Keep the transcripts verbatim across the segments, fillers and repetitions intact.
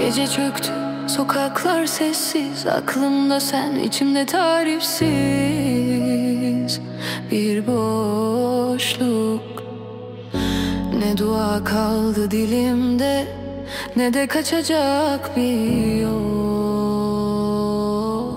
Gece çöktü, sokaklar sessiz. Aklımda sen, içimde tarifsiz bir boşluk. Ne dua kaldı dilimde, ne de kaçacak bir yol.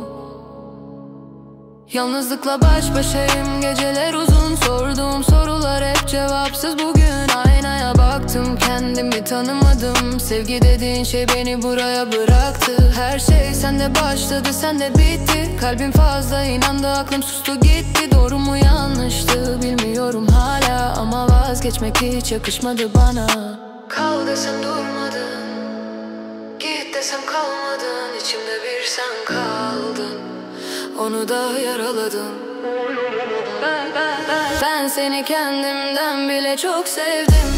Yalnızlıkla baş başayım, geceler uzun. Sorduğum sorular hep cevapsız bugün. Aynaya baktım, kendimi tanımadım. Sevgi dediğin şey beni buraya bıraktı. Her şey sende başladı, sende bitti. Kalbim fazla inandı, aklım sustu gitti. Doğru mu yanlıştı bilmiyorum hala, ama vazgeçmek hiç yakışmadı bana. Kal desem durmadın, git desem kalmadın. İçimde bir sen kaldın, onu da yaraladın. Ben, ben, ben, ben seni kendimden bile çok sevdim.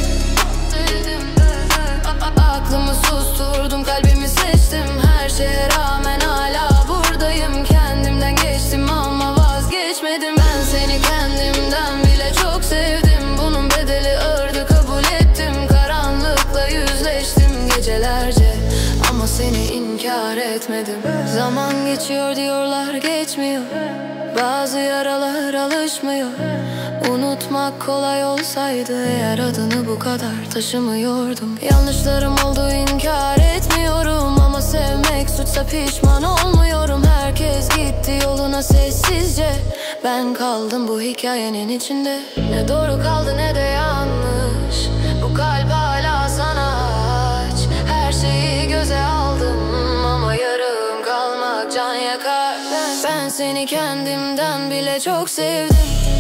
Aklımı susturdum, kalbimi seçtim. Her şeye rağmen hala buradayım. Kendimden geçtim ama vazgeçmedim. Ben seni kendimden bile çok sevdim. Bunun bedeli ağırdı, kabul ettim. Karanlıkla yüzleştim gecelerce, ama seni inkar etmedim. Zaman geçiyor diyorlar, geçmiyor. Bazı yaralar alışmıyor. Unutmak kolay olsaydı eğer, adını bu kadar taşımıyordum. Yanlışlarım oldu, inkar etmiyorum, ama sevmek suçsa pişman olmuyorum. Herkes gitti yoluna sessizce, ben kaldım bu hikayenin içinde. Ne doğru kaldı ne de yanlış, bu kalp hala sana aç. Her şeyi göze aldım, ama yarım kalmak can yakar. Ben, ben seni kendimden bile çok sevdim.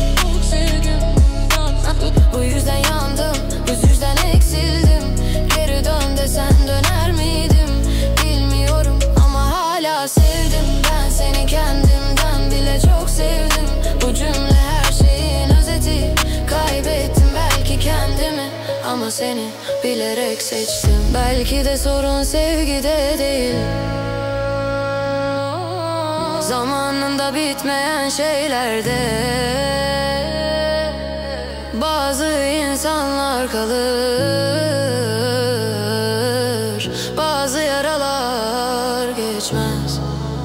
Bu yüzden yandım, bu yüzden eksildim. Geri dön desen döner miydim bilmiyorum, ama hala sevdim. Ben seni kendimden bile çok sevdim. Bu cümle her şeyin özeti. Kaybettim belki kendimi, ama seni bilerek seçtim. Belki de sorun sevgide değil, zamanında bitmeyen şeylerde. Bazı insanlar kalır, bazı yaralar geçmez.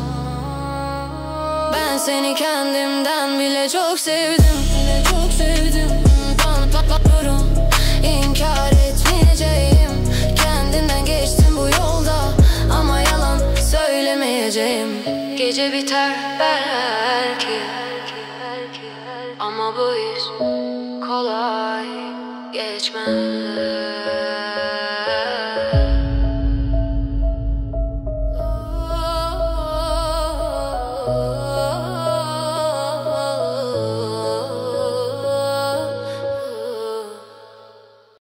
Ben seni kendimden bile çok sevdim, bile çok sevdim. Patlatırım, inkar etmeyeceğim. Kendimden geçtim bu yolda, ama yalan söylemeyeceğim. Gece biter belki, ama bu his kolay geçmez.